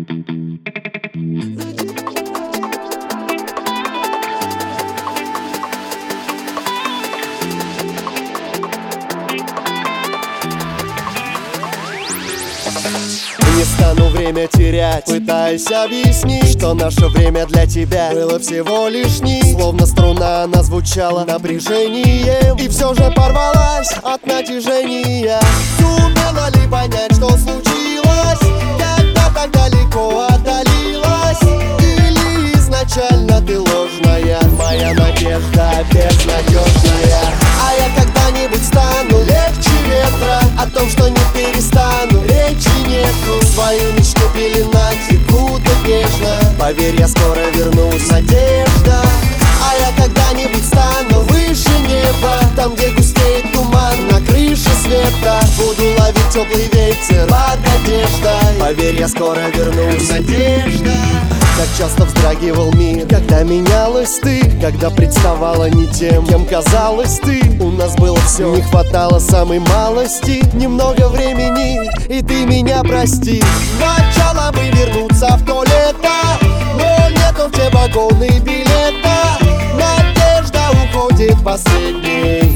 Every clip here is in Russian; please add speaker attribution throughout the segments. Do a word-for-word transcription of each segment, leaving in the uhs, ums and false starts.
Speaker 1: Не стану время терять, пытаясь объяснить, что наше время для тебя было всего лишь нить. Словно струна она звучала напряжением, и все же порвалась от натяжения. Сумела ли понять, что случилось, когда так далеко отдалилась? Или изначально ты ложная, моя надежда безнадежная? А я когда-нибудь стану легче ветра, о том, что не перестану, речи нету. Свою мечту пеленать и будут нежно, поверь, я скоро вернусь, надежда. А я когда-нибудь стану выше неба, там, где густеет туман на крыше света. Буду ловить теплый ветер под одеждой, поверь, я скоро вернусь, надежда. Как часто вздрагивал мир, когда менялась ты, когда представала не тем, кем казалась ты. У нас было все, не хватало самой малости, немного времени, и ты меня прости. Начало бы вернуться в то лето, но нету в те вагоны билета. Надежда уходит последней,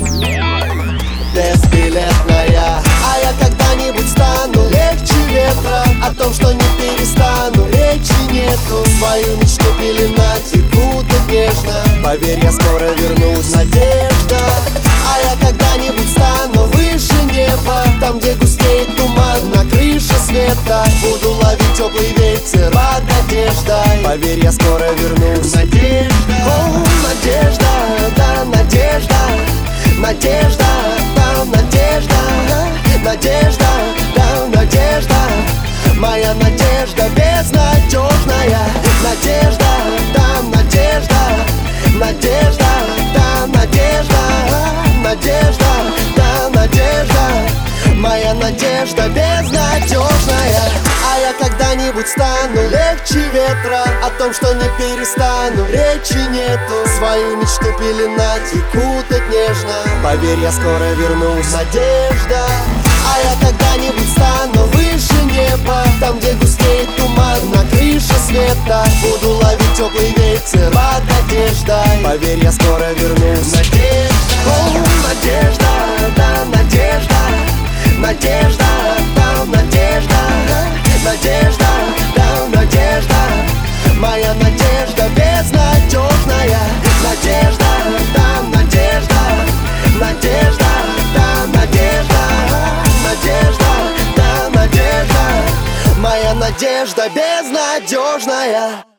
Speaker 1: безбилетная. А я когда-нибудь стану легче ветра, о том, что не перестану, речи нету. Свою мечту пеленать и будут нежно, поверь, я скоро вернусь, надежда. А я когда-нибудь стану выше неба, там, где густеет туман на крыше света. Буду ловить теплый ветер под одеждой, поверь, я скоро вернусь, надежда. О, надежда, да, надежда, надежда, да, надежда, надежда, да, надежда. Моя надежда безнадежная, надежда, да, надежда, надежда, да, надежда, надежда, да, надежда. Моя надежда безнадежная. А я когда-нибудь стану легче ветра, о том, что не перестану, речи нету. Свою мечту пеленать и кутать нежно, поверь, я скоро вернусь, надежда. А я когда-нибудь стану выше неба, там, где густеет туман на крыше света. Буду ловить теплый ветер под одеждой, поверь, я скоро вернусь, надежда. О, надежда, да, надежда, надежда, да, надежда, надежда, да, надежда. Моя надежда безнадежная, надежда, да, надежда, надежда, да, надежда, надежда, да, надежда. Моя надежда безнадежная.